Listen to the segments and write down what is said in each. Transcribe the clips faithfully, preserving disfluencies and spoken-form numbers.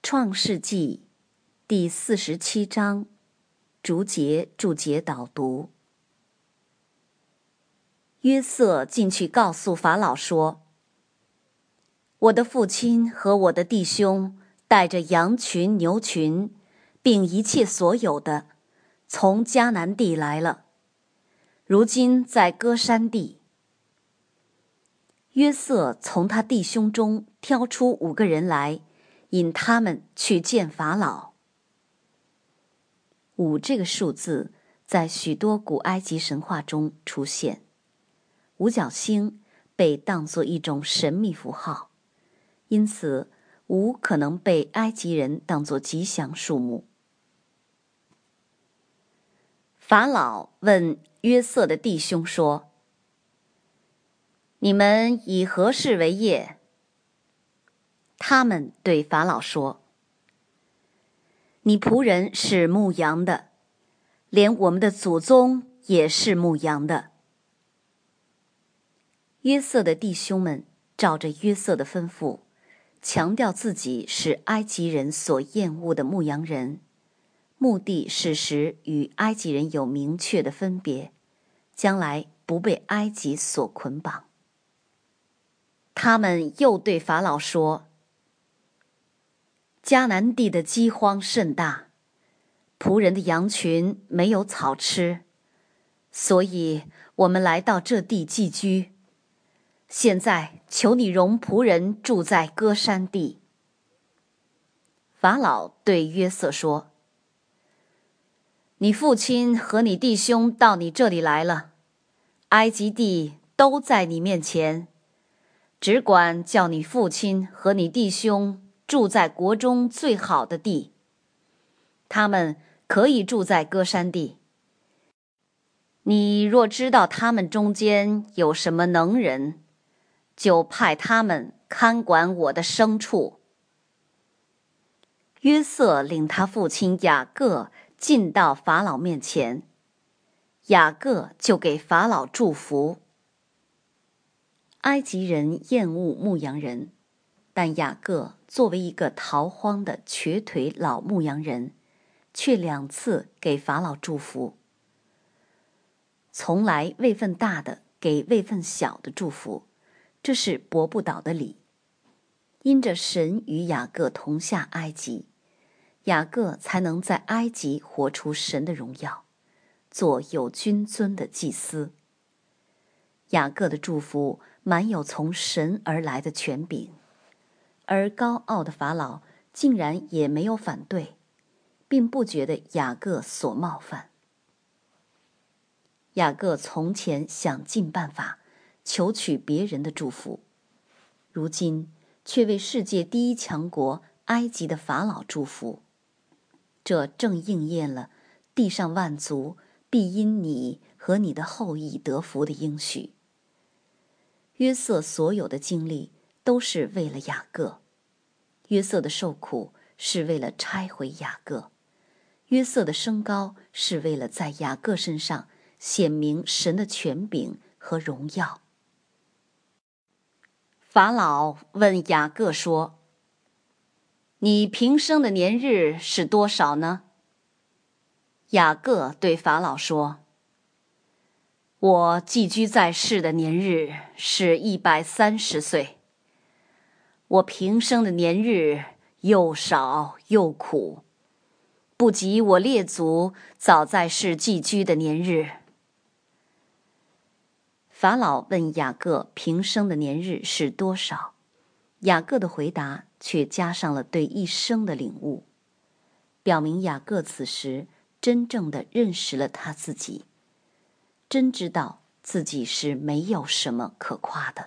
创世纪第四十七章，竹节注解导读。约瑟进去告诉法老说：我的父亲和我的弟兄带着羊群牛群，并一切所有的，从迦南地来了，如今在歌珊地。约瑟从他弟兄中挑出五个人来，引他们去见法老。五这个数字在许多古埃及神话中出现，五角星被当作一种神秘符号，因此五可能被埃及人当作吉祥数目。法老问约瑟的弟兄说：你们以何事为业？他们对法老说：你仆人是牧羊的，连我们的祖宗也是牧羊的。约瑟的弟兄们照着约瑟的吩咐，强调自己是埃及人所厌恶的牧羊人，目的是使与埃及人有明确的分别，将来不被埃及所捆绑。他们又对法老说：迦南地的饥荒甚大，仆人的羊群没有草吃，所以我们来到这地寄居。现在求你容仆人住在歌珊地。法老对约瑟说：你父亲和你弟兄到你这里来了，埃及地都在你面前，只管叫你父亲和你弟兄住在国中最好的地，他们可以住在歌珊地。你若知道他们中间有什么能人，就派他们看管我的牲畜。约瑟领他父亲雅各进到法老面前，雅各就给法老祝福。埃及人厌恶牧羊人，但雅各作为一个逃荒的瘸腿老牧羊人，却两次给法老祝福。从来位分大的给位分小的祝福，这是驳不倒的理。因着神与雅各同下埃及，雅各才能在埃及活出神的荣耀，做有君尊的祭司。雅各的祝福满有从神而来的权柄，而高傲的法老竟然也没有反对，并不觉得雅各所冒犯。雅各从前想尽办法求取别人的祝福，如今却为世界第一强国埃及的法老祝福，这正应验了地上万族必因你和你的后裔得福的应许。约瑟所有的经历都是为了雅各，约瑟的受苦是为了拆毁雅各，约瑟的升高是为了在雅各身上显明神的权柄和荣耀。法老问雅各说：你平生的年日是多少呢？雅各对法老说：我寄居在世的年日是一百三十岁。我平生的年日又少又苦，不及我列祖早在世寄居的年日。法老问雅各平生的年日是多少，雅各的回答却加上了对一生的领悟，表明雅各此时真正地认识了他自己，真知道自己是没有什么可夸的。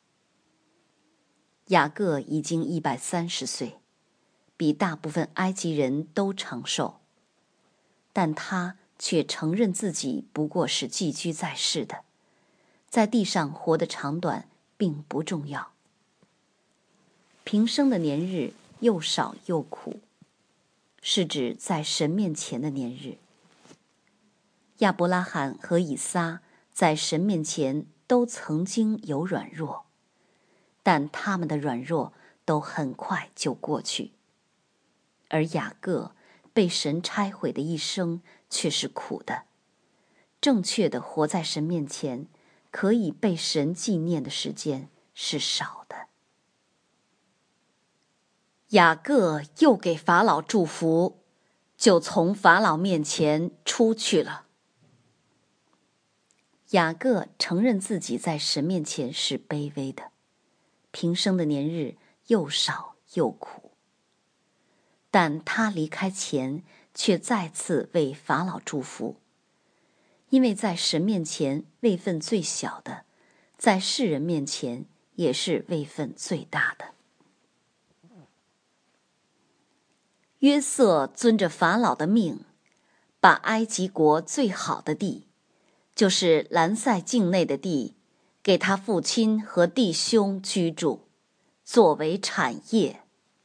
雅各已经一百三十岁，比大部分埃及人都长寿，但他却承认自己不过是寄居在世的，在地上活得长短并不重要。平生的年日又少又苦，是指在神面前的年日。亚伯拉罕和以撒在神面前都曾经有软弱，但他们的软弱都很快就过去。 而雅各被神拆毁的一生却是苦的。正确的活在神面前，可以被神纪念的时间是少的。雅各又给法老祝福，就从法老面前出去了。雅各承认自己在神面前是卑微的，平生的年日又少又苦，但他离开前却再次为法老祝福，因为在神面前位分最小的，在世人面前也是位分最大的。约瑟遵着法老的命，把埃及国最好的地，就是兰塞境内的地，给他父亲和弟兄居住，作为产业。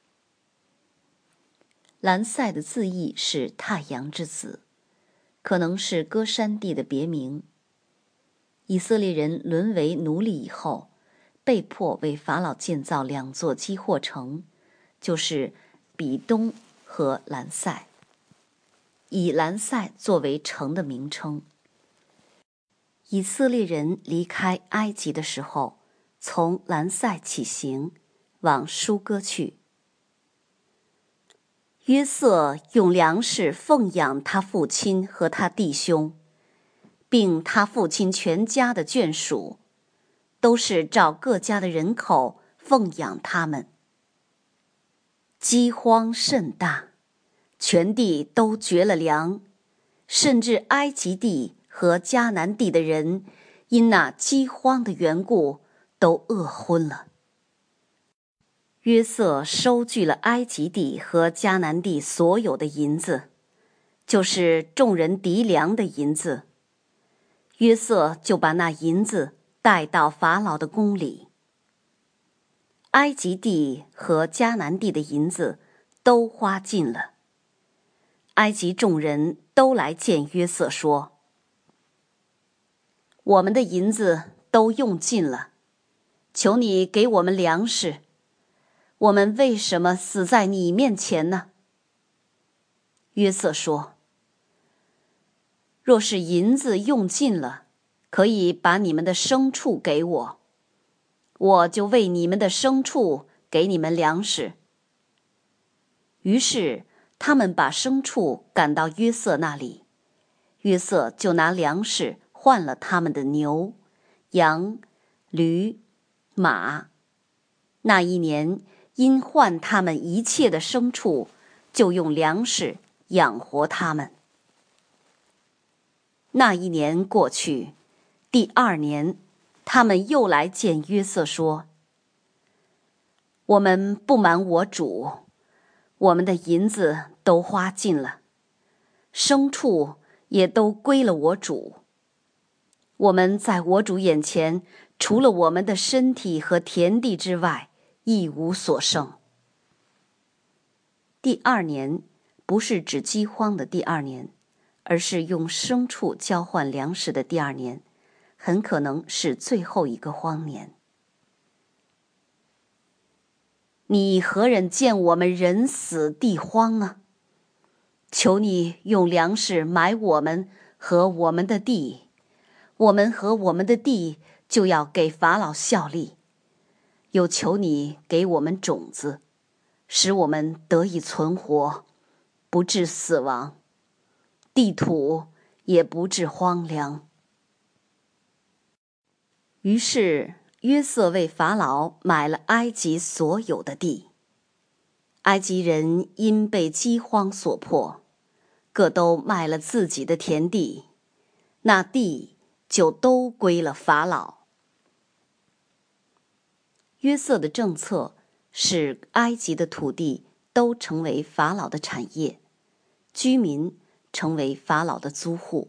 兰塞的字义是太阳之子，可能是歌珊地的别名。以色列人沦为奴隶以后，被迫为法老建造两座基货城，就是比东和兰塞，以兰塞作为城的名称。以色列人离开埃及的时候，从兰塞起行，往舒歌去。约瑟用粮食奉养他父亲和他弟兄，并他父亲全家的眷属，都是照各家的人口奉养他们。饥荒甚大，全地都绝了粮，甚至埃及地和迦南地的人因那饥荒的缘故都饿昏了。约瑟收据了埃及地和迦南地所有的银子，就是众人籴粮的银子。约瑟就把那银子带到法老的宫里。埃及地和迦南地的银子都花尽了。埃及众人都来见约瑟说：我们的银子都用尽了，求你给我们粮食，我们为什么死在你面前呢？约瑟说：若是银子用尽了，可以把你们的牲畜给我，我就为你们的牲畜给你们粮食。于是他们把牲畜赶到约瑟那里，约瑟就拿粮食换了他们的牛、羊、驴、马。那一年因换他们一切的牲畜，就用粮食养活他们。那一年过去，第二年，他们又来见约瑟说：我们不瞒我主，我们的银子都花尽了，牲畜也都归了我主。我们在我主眼前，除了我们的身体和田地之外，一无所剩。第二年不是指饥荒的第二年，而是用牲畜交换粮食的第二年，很可能是最后一个荒年。你何忍见我们人死地荒啊？求你用粮食买我们和我们的地，我们和我们的地就要给法老效力。又求你给我们种子，使我们得以存活，不致死亡，地土也不致荒凉。于是约瑟为法老买了埃及所有的地。埃及人因被饥荒所迫，各都卖了自己的田地，那地就都归了法老。约瑟的政策使埃及的土地都成为法老的产业，居民成为法老的租户。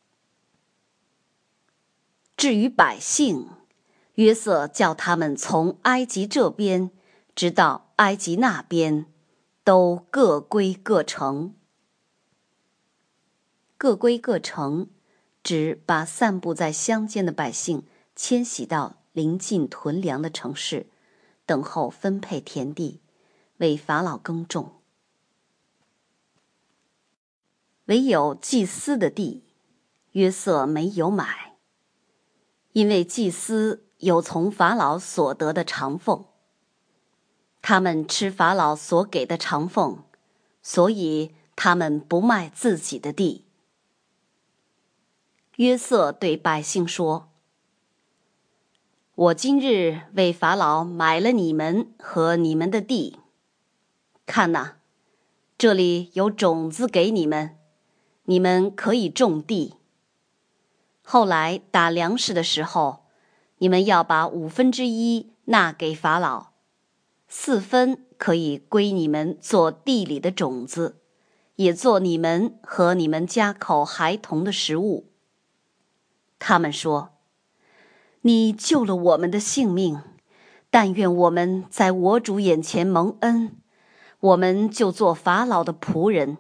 至于百姓，约瑟叫他们从埃及这边直到埃及那边，都各归各城。各归各城，指把散布在乡间的百姓迁徙到临近屯粮的城市，等候分配田地，为法老耕种。 唯有祭司的地，约瑟没有买，因为祭司有从法老所得的长俸，他们吃法老所给的长俸，所以他们不卖自己的地。约瑟对百姓说：我今日为法老买了你们和你们的地，看哪，这里有种子给你们，你们可以种地。后来打粮食的时候，你们要把五分之一纳给法老，四分可以归你们做地里的种子，也做你们和你们家口孩童的食物。他们说：你救了我们的性命，但愿我们在我主眼前蒙恩，我们就做法老的仆人。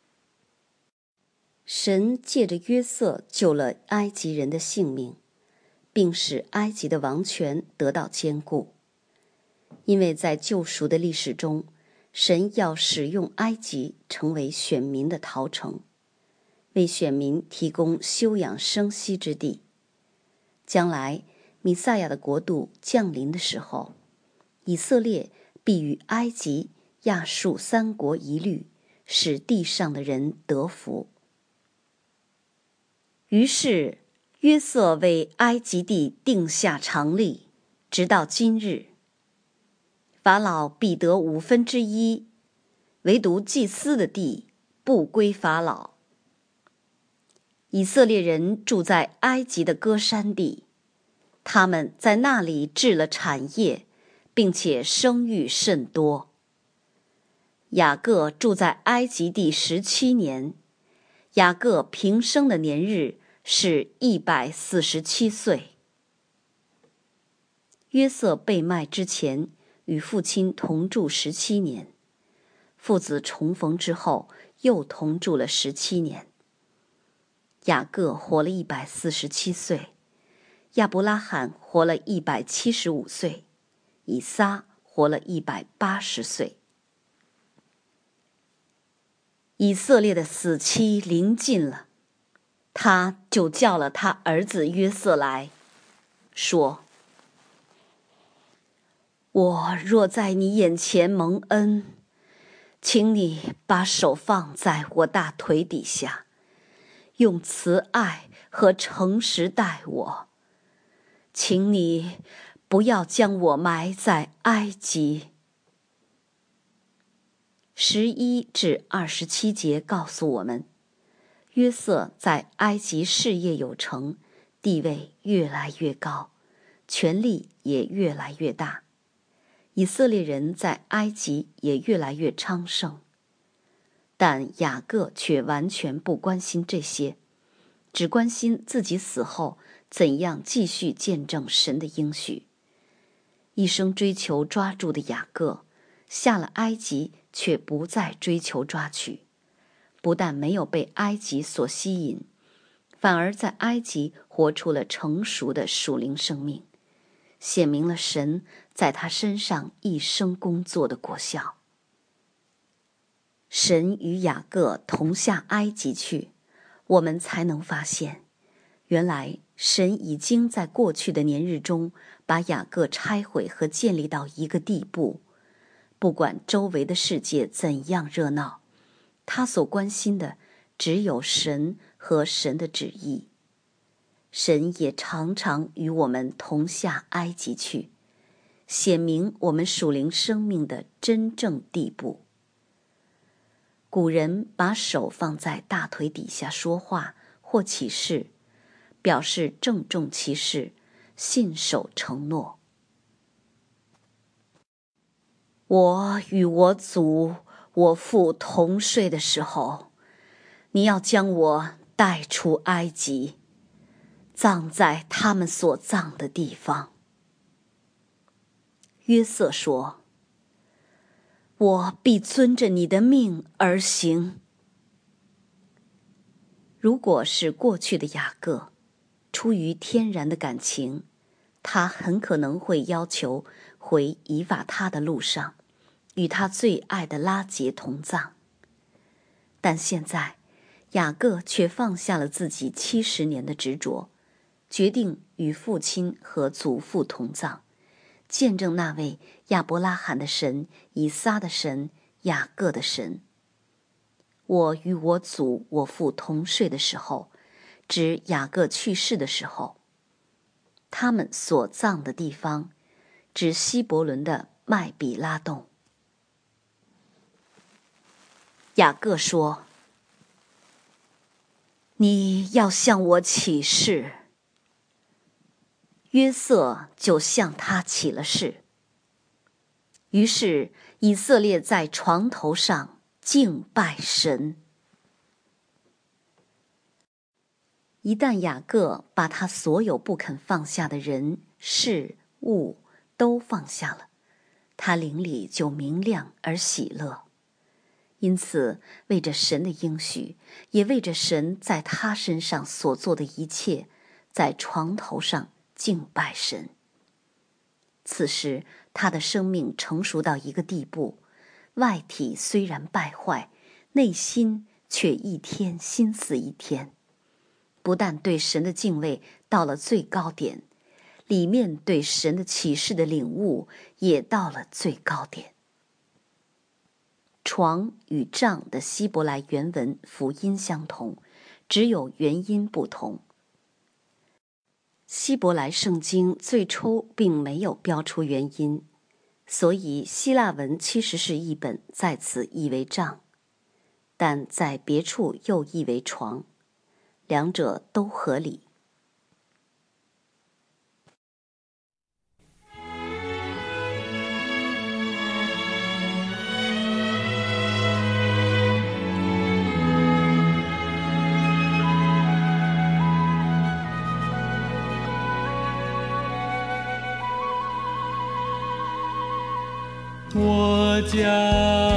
神借着约瑟救了埃及人的性命，并使埃及的王权得到坚固。因为在救赎的历史中，神要使用埃及成为选民的逃城，为选民提供休养生息之地。将来弥赛亚的国度降临的时候，以色列必与埃及、亚述三国一律，使地上的人得福。于是约瑟为埃及地定下常例，直到今日。法老必得五分之一，唯独祭司的地不归法老。以色列人住在埃及的歌珊地，他们在那里置了产业，并且生育甚多。雅各住在埃及地十七年，雅各平生的年日是一百四十七岁。约瑟被卖之前，与父亲同住十七年，父子重逢之后，又同住了十七年。雅各活了一百四十七岁，亚伯拉罕活了一百七十五岁，以撒活了一百八十岁。以色列的死期临近了，他就叫了他儿子约瑟来，说：我若在你眼前蒙恩，请你把手放在我大腿底下，用慈爱和诚实待我，请你不要将我埋在埃及。十一至二十七节告诉我们，约瑟在埃及事业有成，地位越来越高，权力也越来越大。以色列人在埃及也越来越昌盛，但雅各却完全不关心这些，只关心自己死后怎样继续见证神的应许。一生追求抓住的雅各，下了埃及却不再追求抓取，不但没有被埃及所吸引，反而在埃及活出了成熟的属灵生命，显明了神在他身上一生工作的果效。神与雅各同下埃及去，我们才能发现，原来神已经在过去的年日中把雅各拆毁和建立到一个地步，不管周围的世界怎样热闹，他所关心的只有神和神的旨意。神也常常与我们同下埃及去，显明我们属灵生命的真正地步。古人把手放在大腿底下说话或起誓，表示郑重其事，信守承诺。我与我祖我父同睡的时候，你要将我带出埃及，葬在他们所葬的地方。约瑟说：我必遵着你的命而行。如果是过去的雅各，出于天然的感情，他很可能会要求回以法他的路上，与他最爱的拉结同葬。但现在雅各却放下了自己七十年的执着，决定与父亲和祖父同葬，见证那位亚伯拉罕的神、以撒的神、雅各的神。我与我祖我父同睡的时候，指雅各去世的时候。他们所葬的地方，指希伯伦的麦比拉洞。雅各说：你要向我起誓。约瑟就向他起了誓。于是以色列在床头上敬拜神。一旦雅各把他所有不肯放下的人事物都放下了，他灵里就明亮而喜乐。因此为着神的应许，也为着神在他身上所做的一切，在床头上敬拜神。此时他的生命成熟到一个地步，外体虽然败坏，内心却一天心似一天。不但对神的敬畏到了最高点，里面对神的启示的领悟也到了最高点。床与帐的希伯来原文辅音相同，只有元音不同。希伯来圣经最初并没有标出元音，所以希腊文其实是译本在此译为帐，但在别处又译为床，两者都合理。 我将